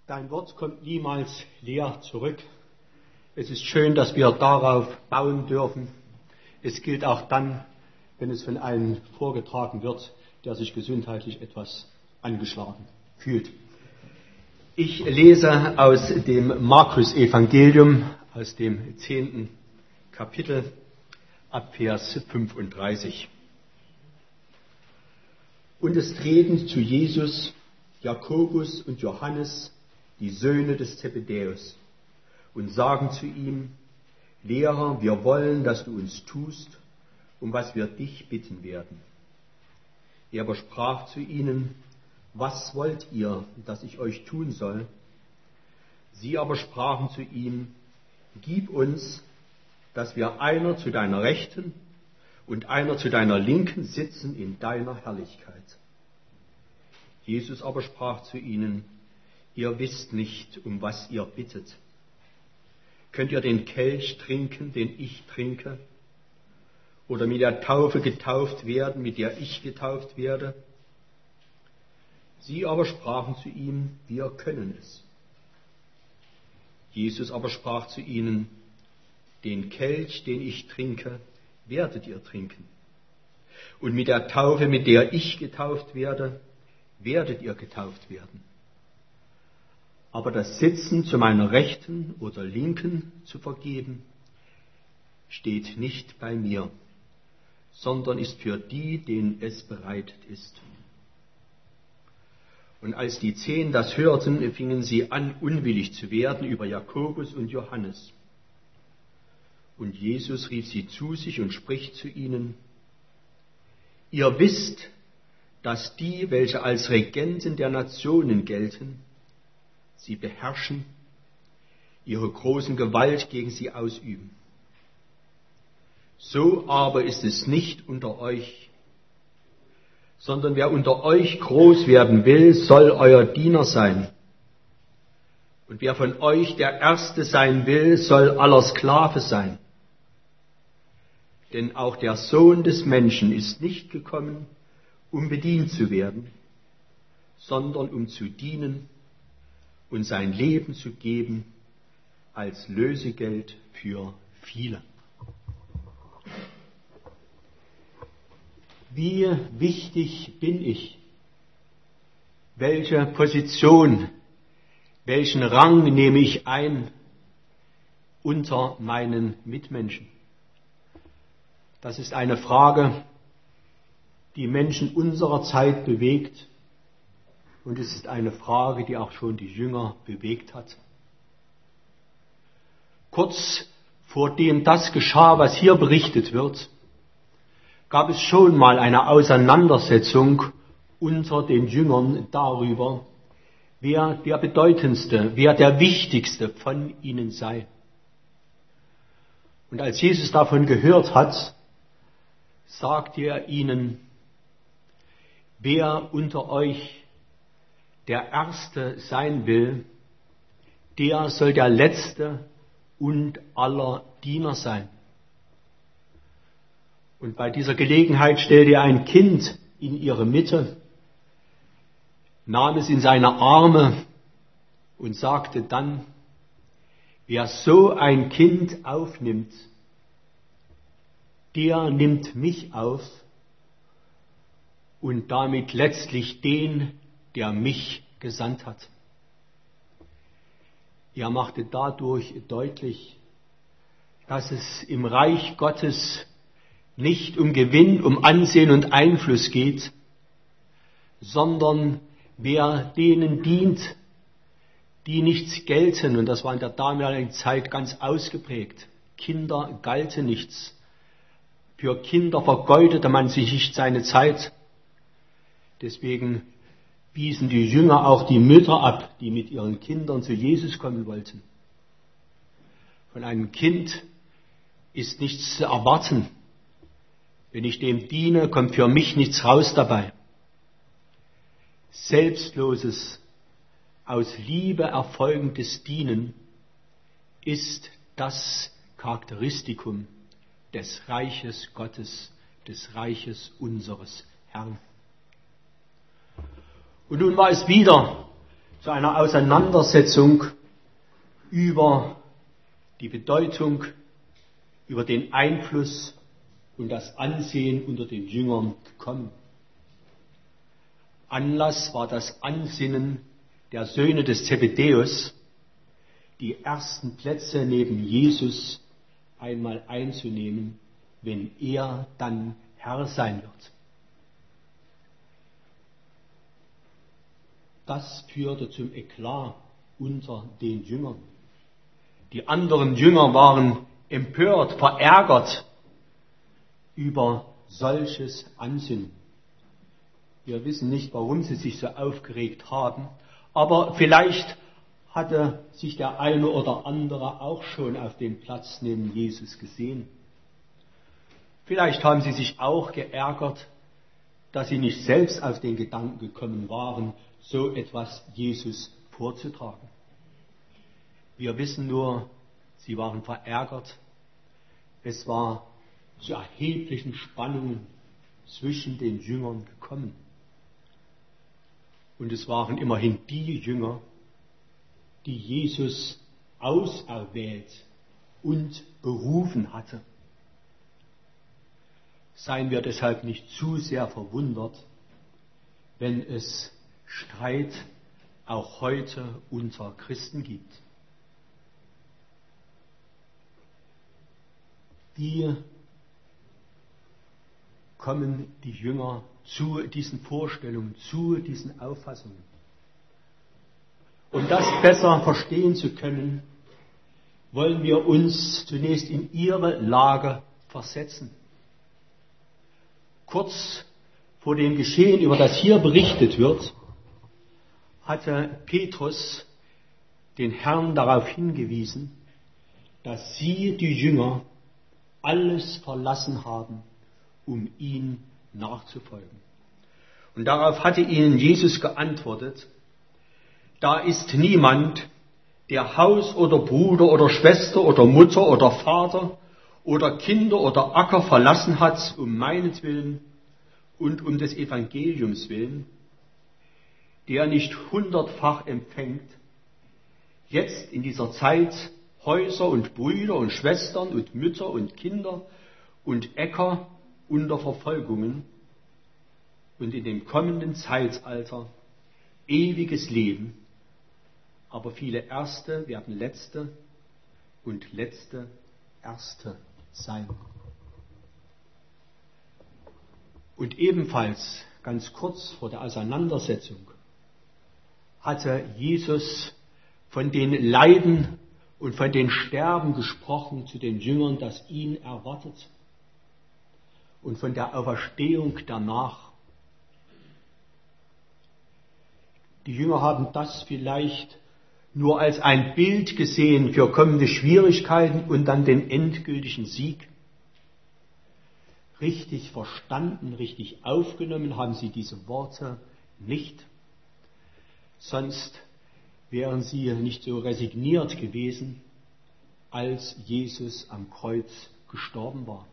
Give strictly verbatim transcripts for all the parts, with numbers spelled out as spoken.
Dein Wort kommt niemals leer zurück. Es ist schön, dass wir darauf bauen dürfen. Es gilt auch dann, wenn es von einem vorgetragen wird, der sich gesundheitlich etwas angeschlagen fühlt. Ich lese aus dem Markus-Evangelium, aus dem zehnten Kapitel, ab Vers fünfunddreißig. Und es treten zu Jesus Jakobus und Johannes, die Söhne des Zebedäus, und sagen zu ihm: Lehrer, wir wollen, dass du uns tust, um was wir dich bitten werden. Er aber sprach zu ihnen: Was wollt ihr, dass ich euch tun soll? Sie aber sprachen zu ihm: Gib uns, dass wir einer zu deiner Rechten und einer zu deiner Linken sitzen in deiner Herrlichkeit. Jesus aber sprach zu ihnen: Ihr wisst nicht, um was ihr bittet. Könnt ihr den Kelch trinken, den ich trinke, oder mit der Taufe getauft werden, mit der ich getauft werde? Sie aber sprachen zu ihm: Wir können es. Jesus aber sprach zu ihnen: Den Kelch, den ich trinke, werdet ihr trinken. Und mit der Taufe, mit der ich getauft werde, werdet ihr getauft werden. Aber das Sitzen zu meiner Rechten oder Linken zu vergeben, steht nicht bei mir, sondern ist für die, denen es bereitet ist. Und als die Zehn das hörten, fingen sie an, unwillig zu werden über Jakobus und Johannes. Und Jesus rief sie zu sich und spricht zu ihnen: Ihr wisst, dass die, welche als Regenten der Nationen gelten, sie beherrschen, ihre großen Gewalt gegen sie ausüben. So aber ist es nicht unter euch, sondern wer unter euch groß werden will, soll euer Diener sein. Und wer von euch der Erste sein will, soll aller Sklave sein. Denn auch der Sohn des Menschen ist nicht gekommen, um bedient zu werden, sondern um zu dienen und sein Leben zu geben als Lösegeld für viele. Wie wichtig bin ich? Welche Position, welchen Rang nehme ich ein unter meinen Mitmenschen? Das ist eine Frage, die Menschen unserer Zeit bewegt. Und es ist eine Frage, die auch schon die Jünger bewegt hat. Kurz vor dem das geschah, was hier berichtet wird, gab es schon mal eine Auseinandersetzung unter den Jüngern darüber, wer der bedeutendste, wer der wichtigste von ihnen sei. Und als Jesus davon gehört hat, sagte er ihnen: Wer unter euch der Erste sein will, der soll der Letzte und aller Diener sein. Und bei dieser Gelegenheit stellte er ein Kind in ihre Mitte, nahm es in seine Arme und sagte dann: Wer so ein Kind aufnimmt, der nimmt mich auf und damit letztlich den, der mich gesandt hat. Er machte dadurch deutlich, dass es im Reich Gottes nicht um Gewinn, um Ansehen und Einfluss geht, sondern wer denen dient, die nichts gelten, und das war in der damaligen Zeit ganz ausgeprägt. Kinder galten nichts. Für Kinder vergeudete man sich nicht seine Zeit. Deswegen wiesen die Jünger auch die Mütter ab, die mit ihren Kindern zu Jesus kommen wollten. Von einem Kind ist nichts zu erwarten. Wenn ich dem diene, kommt für mich nichts raus dabei. Selbstloses, aus Liebe erfolgendes Dienen ist das Charakteristikum des Reiches Gottes, des Reiches unseres Herrn. Und nun war es wieder zu einer Auseinandersetzung über die Bedeutung, über den Einfluss und das Ansehen unter den Jüngern gekommen. Anlass war das Ansinnen der Söhne des Zebedäus, die ersten Plätze neben Jesus einmal einzunehmen, wenn er dann Herr sein wird. Das führte zum Eklat unter den Jüngern. Die anderen Jünger waren empört, verärgert über solches Ansinnen. Wir wissen nicht, warum sie sich so aufgeregt haben, aber vielleicht hatte sich der eine oder andere auch schon auf den Platz neben Jesus gesehen. Vielleicht haben sie sich auch geärgert, dass sie nicht selbst auf den Gedanken gekommen waren, so etwas Jesus vorzutragen. Wir wissen nur, sie waren verärgert. Es war zu erheblichen Spannungen zwischen den Jüngern gekommen. Und es waren immerhin die Jünger, die Jesus auserwählt und berufen hatte. Seien wir deshalb nicht zu sehr verwundert, wenn es Streit auch heute unter Christen gibt. Wie kommen die Jünger zu diesen Vorstellungen, zu diesen Auffassungen? Um das besser verstehen zu können, wollen wir uns zunächst in ihre Lage versetzen. Kurz vor dem Geschehen, über das hier berichtet wird, hatte Petrus den Herrn darauf hingewiesen, dass sie, die Jünger, alles verlassen haben, um ihm nachzufolgen. Und darauf hatte ihnen Jesus geantwortet: Da ist niemand, der Haus oder Bruder oder Schwester oder Mutter oder Vater oder Kinder oder Acker verlassen hat, um meinetwillen und um des Evangeliums willen, der nicht hundertfach empfängt, jetzt in dieser Zeit Häuser und Brüder und Schwestern und Mütter und Kinder und Äcker unter Verfolgungen und in dem kommenden Zeitalter ewiges Leben. Aber viele Erste werden Letzte und Letzte Erste sein. Und ebenfalls ganz kurz vor der Auseinandersetzung hatte Jesus von den Leiden und von den Sterben gesprochen zu den Jüngern, das ihn erwartet, und von der Auferstehung danach. Die Jünger haben das vielleicht nur als ein Bild gesehen für kommende Schwierigkeiten und dann den endgültigen Sieg. Richtig verstanden, richtig aufgenommen haben sie diese Worte nicht. Sonst wären sie nicht so resigniert gewesen, als Jesus am Kreuz gestorben war.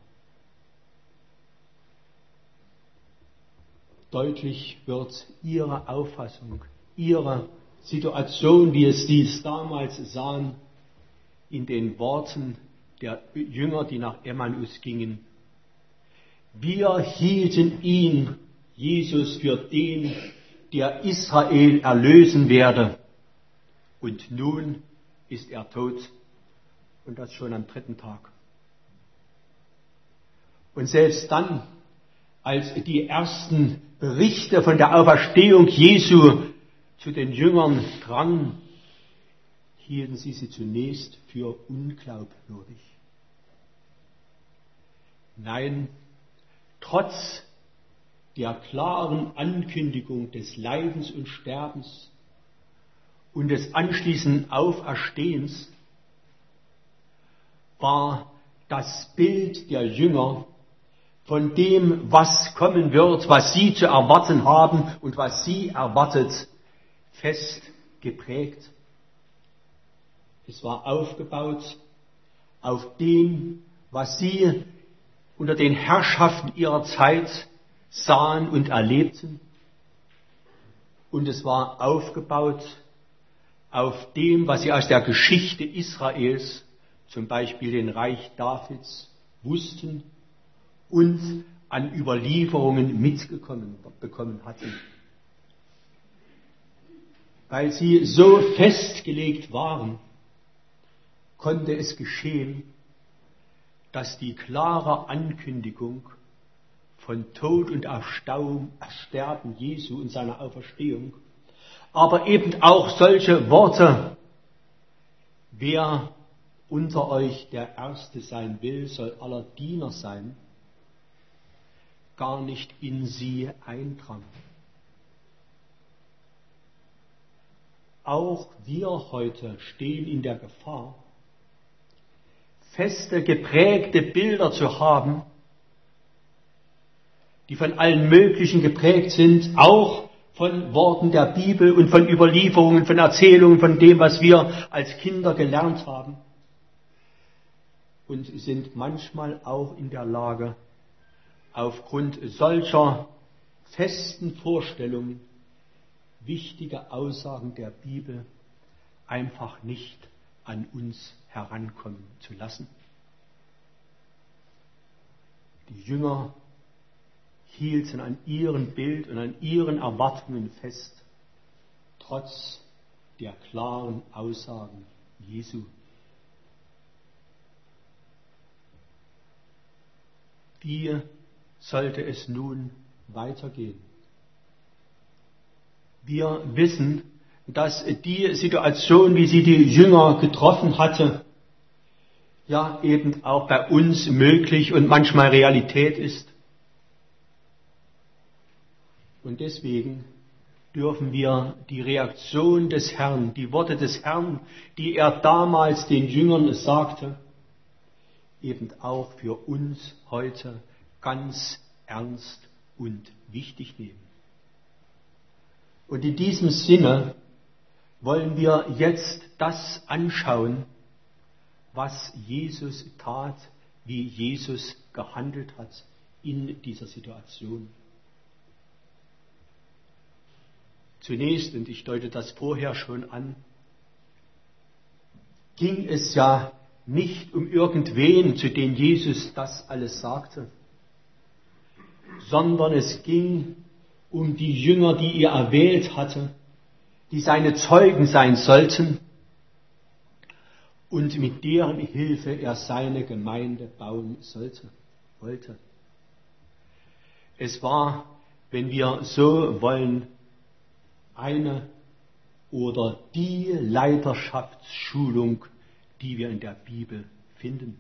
Deutlich wird ihre Auffassung, ihre Situation, wie es sie damals sahen, in den Worten der Jünger, die nach Emmaus gingen. Wir hielten ihn, Jesus, für den, der Israel erlösen werde. Und nun ist er tot, und das schon am dritten Tag. Und selbst dann, als die ersten Berichte von der Auferstehung Jesu zu den Jüngern drangen, hielten sie sie zunächst für unglaubwürdig. Nein, trotz der klaren Ankündigung des Leidens und Sterbens und des anschließenden Auferstehens war das Bild der Jünger von dem, was kommen wird, was sie zu erwarten haben und was sie erwartet, fest geprägt. Es war aufgebaut auf dem, was sie unter den Herrschaften ihrer Zeit sahen und erlebten. Und es war aufgebaut auf dem, was sie aus der Geschichte Israels, zum Beispiel den Reich Davids, wussten und an Überlieferungen mitgekommen bekommen hatten. Weil sie so festgelegt waren, konnte es geschehen, dass die klare Ankündigung von Tod und Ersterben Jesu und seiner Auferstehung, aber eben auch solche Worte, wer unter euch der Erste sein will, soll aller Diener sein, gar nicht in sie eindrang. Auch wir heute stehen in der Gefahr, feste, geprägte Bilder zu haben, die von allen möglichen geprägt sind, auch von Worten der Bibel und von Überlieferungen, von Erzählungen, von dem, was wir als Kinder gelernt haben, und sind manchmal auch in der Lage, aufgrund solcher festen Vorstellungen wichtige Aussagen der Bibel einfach nicht an uns herankommen zu lassen. Die Jünger hielten an ihrem Bild und an ihren Erwartungen fest, trotz der klaren Aussagen Jesu. Wie sollte es nun weitergehen? Wir wissen, dass die Situation, wie sie die Jünger getroffen hatte, ja eben auch bei uns möglich und manchmal Realität ist. Und deswegen dürfen wir die Reaktion des Herrn, die Worte des Herrn, die er damals den Jüngern sagte, eben auch für uns heute ganz ernst und wichtig nehmen. Und in diesem Sinne wollen wir jetzt das anschauen, was Jesus tat, wie Jesus gehandelt hat in dieser Situation. Zunächst, und ich deute das vorher schon an, ging es ja nicht um irgendwen, zu dem Jesus das alles sagte, sondern es ging um die Jünger, die er erwählt hatte, die seine Zeugen sein sollten und mit deren Hilfe er seine Gemeinde bauen sollte, wollte. Es war, wenn wir so wollen, eine oder die Leiterschaftsschulung, die wir in der Bibel finden.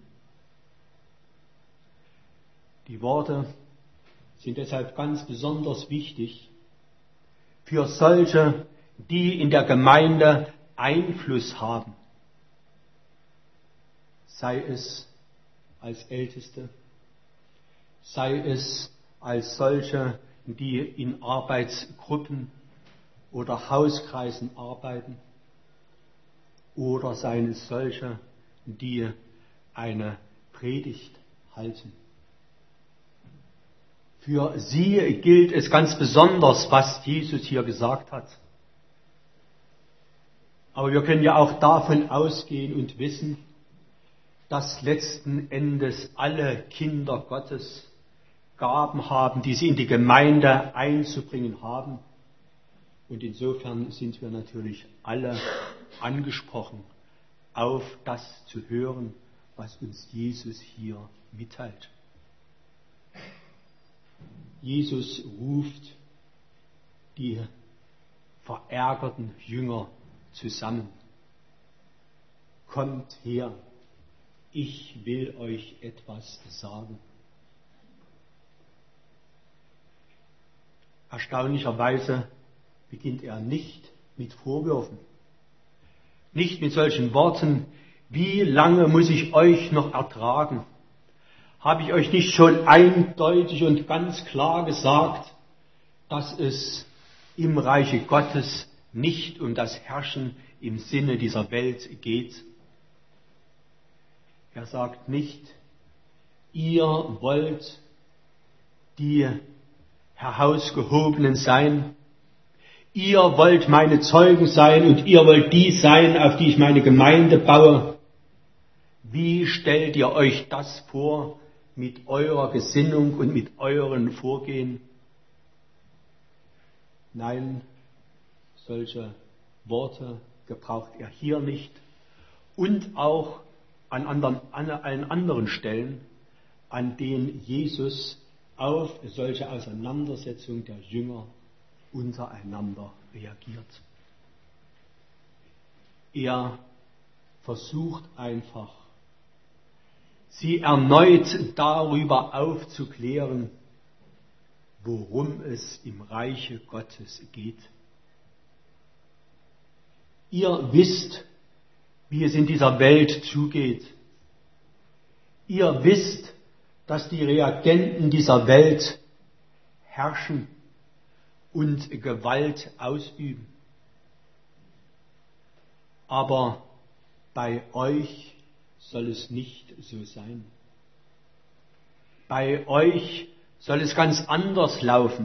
Die Worte sind deshalb ganz besonders wichtig für solche, die in der Gemeinde Einfluss haben, sei es als Älteste, sei es als solche, die in Arbeitsgruppen oder Hauskreisen arbeiten, oder seien es solche, die eine Predigt halten. Für sie gilt es ganz besonders, was Jesus hier gesagt hat. Aber wir können ja auch davon ausgehen und wissen, dass letzten Endes alle Kinder Gottes Gaben haben, die sie in die Gemeinde einzubringen haben. Und insofern sind wir natürlich alle angesprochen, auf das zu hören, was uns Jesus hier mitteilt. Jesus ruft die verärgerten Jünger zusammen. Kommt her, ich will euch etwas sagen. Erstaunlicherweise beginnt er nicht mit Vorwürfen, nicht mit solchen Worten, wie lange muss ich euch noch ertragen? Habe ich euch nicht schon eindeutig und ganz klar gesagt, dass es im Reiche Gottes nicht um das Herrschen im Sinne dieser Welt geht? Er sagt nicht, ihr wollt die Herausgehobenen sein, ihr wollt meine Zeugen sein und ihr wollt die sein, auf die ich meine Gemeinde baue. Wie stellt ihr euch das vor mit eurer Gesinnung und mit euren Vorgehen? Nein, solche Worte gebraucht er hier nicht und auch an, anderen, an allen anderen Stellen, an denen Jesus auf solche Auseinandersetzungen der Jünger untereinander reagiert. Er versucht einfach, sie erneut darüber aufzuklären, worum es im Reiche Gottes geht. Ihr wisst, wie es in dieser Welt zugeht. Ihr wisst, dass die Reagenten dieser Welt herrschen und Gewalt ausüben. Aber bei euch soll es nicht so sein. Bei euch soll es ganz anders laufen.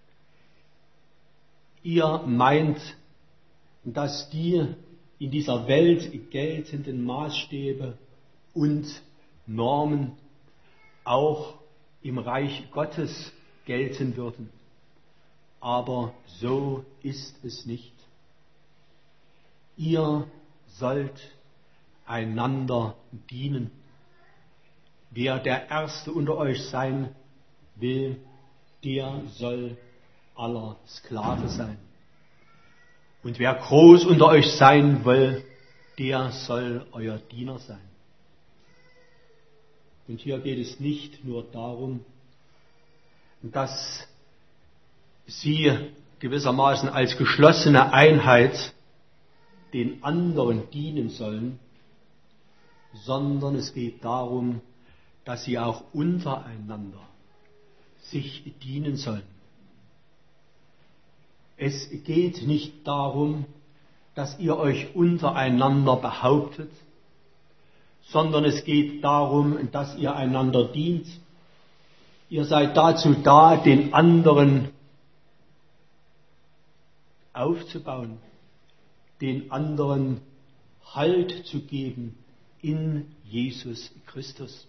Ihr meint, dass die in dieser Welt geltenden Maßstäbe und Normen auch im Reich Gottes gelten würden. Aber so ist es nicht. Ihr sollt einander dienen. Wer der Erste unter euch sein will, der soll aller Sklave sein. Und wer groß unter euch sein will, der soll euer Diener sein. Und hier geht es nicht nur darum, dass sie gewissermaßen als geschlossene Einheit den anderen dienen sollen, sondern es geht darum, dass sie auch untereinander sich dienen sollen. Es geht nicht darum, dass ihr euch untereinander behauptet, sondern es geht darum, dass ihr einander dient. Ihr seid dazu da, den anderen aufzubauen, den anderen Halt zu geben in Jesus Christus.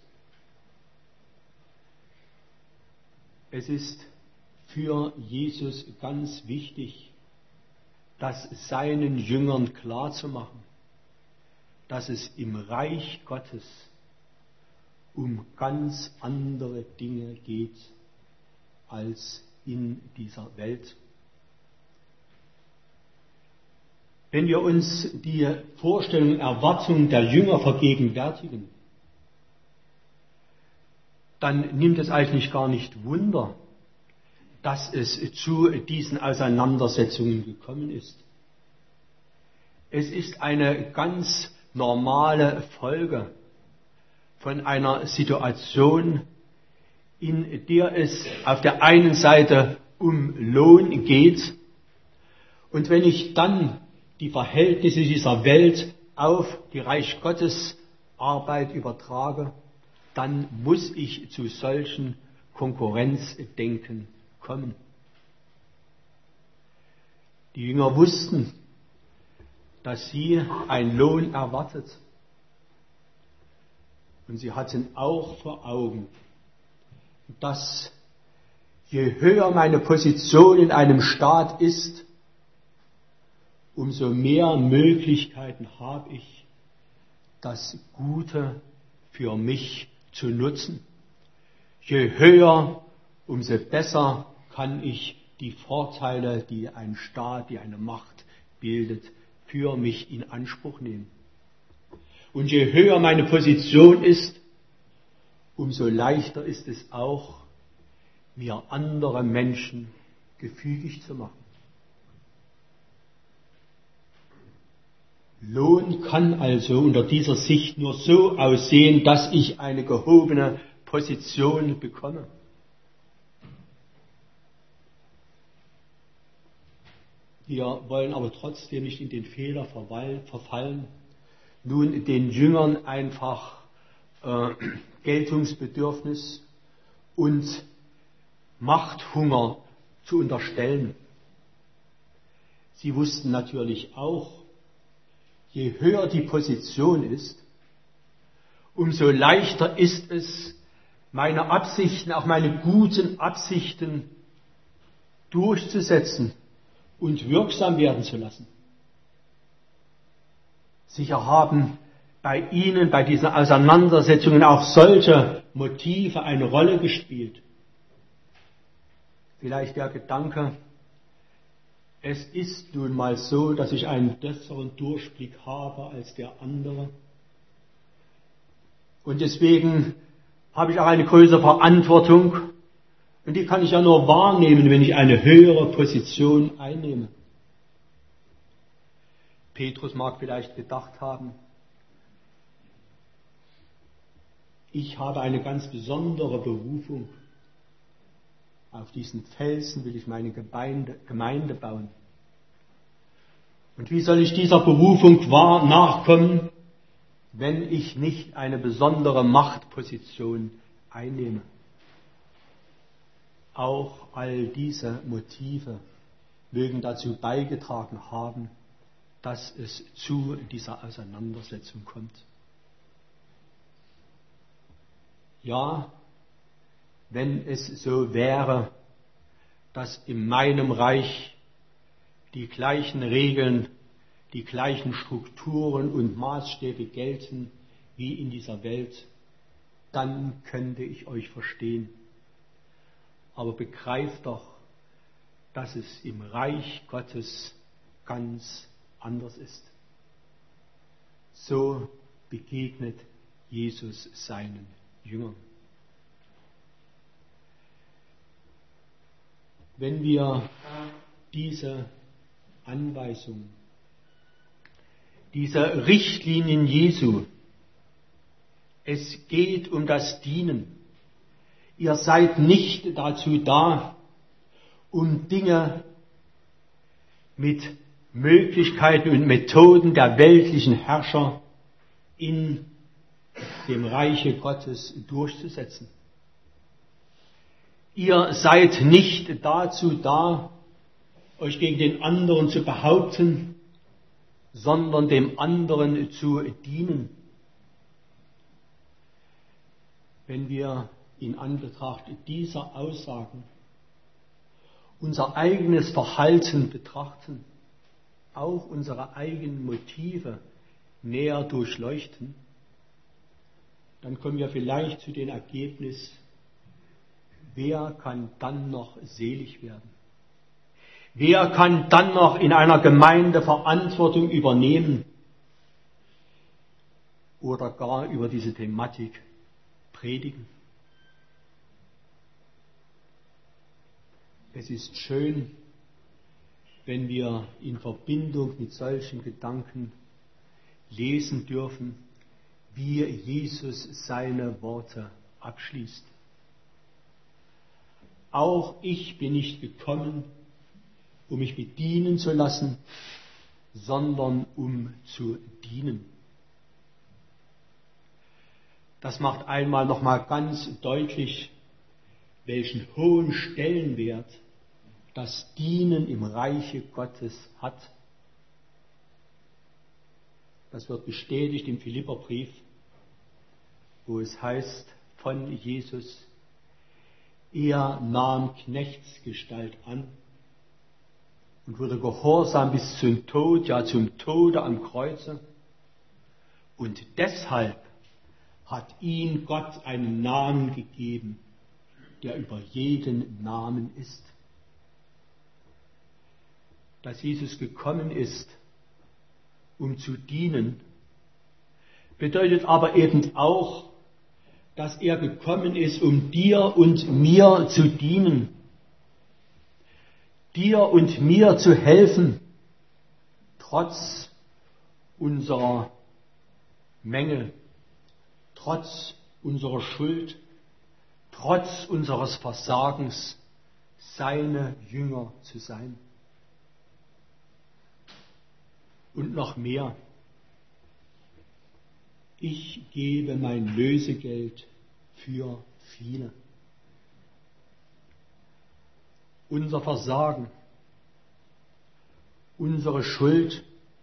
Es ist für Jesus ganz wichtig, das seinen Jüngern klarzumachen, dass es im Reich Gottes um ganz andere Dinge geht als in dieser Welt. Wenn wir uns die Vorstellung, Erwartung der Jünger vergegenwärtigen, dann nimmt es eigentlich gar nicht Wunder, dass es zu diesen Auseinandersetzungen gekommen ist. Es ist eine ganz normale Folge von einer Situation, in der es auf der einen Seite um Lohn geht, und wenn ich dann die Verhältnisse dieser Welt auf die Reich Gottes Arbeit übertrage, dann muss ich zu solchen Konkurrenzdenken kommen. Die Jünger wussten, dass sie einen Lohn erwartet. Und sie hatten auch vor Augen, dass je höher meine Position in einem Staat ist, umso mehr Möglichkeiten habe ich, das Gute für mich zu nutzen. Je höher, umso besser kann ich die Vorteile, die ein Staat, die eine Macht bildet, für mich in Anspruch nehmen. Und je höher meine Position ist, umso leichter ist es auch, mir andere Menschen gefügig zu machen. Lohn kann also unter dieser Sicht nur so aussehen, dass ich eine gehobene Position bekomme. Wir wollen aber trotzdem nicht in den Fehler verfallen, nun den Jüngern einfach äh, Geltungsbedürfnis und Machthunger zu unterstellen. Sie wussten natürlich auch, je höher die Position ist, umso leichter ist es, meine Absichten, auch meine guten Absichten durchzusetzen und wirksam werden zu lassen. Sicher haben bei Ihnen, bei diesen Auseinandersetzungen auch solche Motive eine Rolle gespielt. Vielleicht der Gedanke, es ist nun mal so, dass ich einen besseren Durchblick habe als der andere. Und deswegen habe ich auch eine größere Verantwortung. Und die kann ich ja nur wahrnehmen, wenn ich eine höhere Position einnehme. Petrus mag vielleicht gedacht haben, ich habe eine ganz besondere Berufung. Auf diesen Felsen will ich meine Gemeinde, Gemeinde bauen. Und wie soll ich dieser Berufung wahr nachkommen, wenn ich nicht eine besondere Machtposition einnehme? Auch all diese Motive mögen dazu beigetragen haben, dass es zu dieser Auseinandersetzung kommt. Ja, wenn es so wäre, dass in meinem Reich die gleichen Regeln, die gleichen Strukturen und Maßstäbe gelten wie in dieser Welt, dann könnte ich euch verstehen. Aber begreift doch, dass es im Reich Gottes ganz anders ist. So begegnet Jesus seinen Jüngern. Wenn wir diese Anweisung, diese Richtlinien Jesu, es geht um das Dienen. Ihr seid nicht dazu da, um Dinge mit Möglichkeiten und Methoden der weltlichen Herrscher in dem Reiche Gottes durchzusetzen. Ihr seid nicht dazu da, euch gegen den anderen zu behaupten, sondern dem anderen zu dienen. Wenn wir in Anbetracht dieser Aussagen unser eigenes Verhalten betrachten, auch unsere eigenen Motive näher durchleuchten, dann kommen wir vielleicht zu dem Ergebnis, wer kann dann noch selig werden? Wer kann dann noch in einer Gemeinde Verantwortung übernehmen oder gar über diese Thematik predigen? Es ist schön, wenn wir in Verbindung mit solchen Gedanken lesen dürfen, wie Jesus seine Worte abschließt. Auch ich bin nicht gekommen, um mich bedienen zu lassen, sondern um zu dienen. Das macht einmal noch mal ganz deutlich, welchen hohen Stellenwert das Dienen im Reiche Gottes hat. Das wird bestätigt im Philipperbrief, wo es heißt von Jesus, er nahm Knechtsgestalt an und wurde gehorsam bis zum Tod, ja zum Tode am Kreuze. Und deshalb hat ihm Gott einen Namen gegeben, der über jeden Namen ist. Dass Jesus gekommen ist, um zu dienen, bedeutet aber eben auch, dass er gekommen ist, um dir und mir zu dienen, dir und mir zu helfen, trotz unserer Mängel, trotz unserer Schuld, trotz unseres Versagens, seine Jünger zu sein. Und noch mehr. Ich gebe mein Lösegeld für viele. Unser Versagen, Unsere Schuld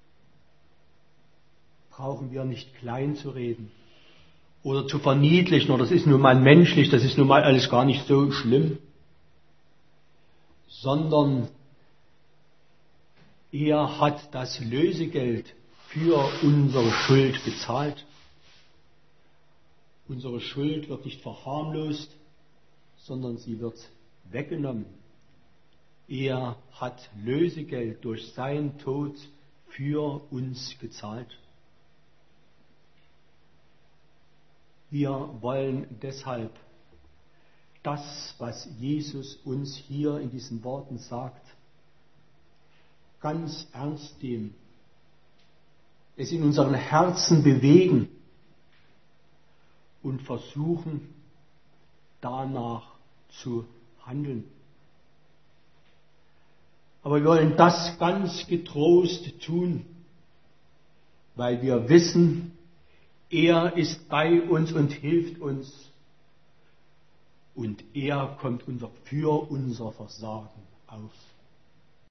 brauchen wir nicht klein zu reden oder zu verniedlichen, oder das ist nun mal menschlich, das ist nun mal alles gar nicht so schlimm, sondern er hat das Lösegeld für unsere Schuld bezahlt. Unsere Schuld wird nicht verharmlost, sondern sie wird weggenommen. Er hat Lösegeld durch seinen Tod für uns gezahlt. Wir wollen deshalb das, was Jesus uns hier in diesen Worten sagt, ganz ernst nehmen, es in unseren Herzen bewegen und versuchen, danach zu handeln. Aber wir wollen das ganz getrost tun, weil wir wissen, er ist bei uns und hilft uns und er kommt unser, für unser Versagen auf.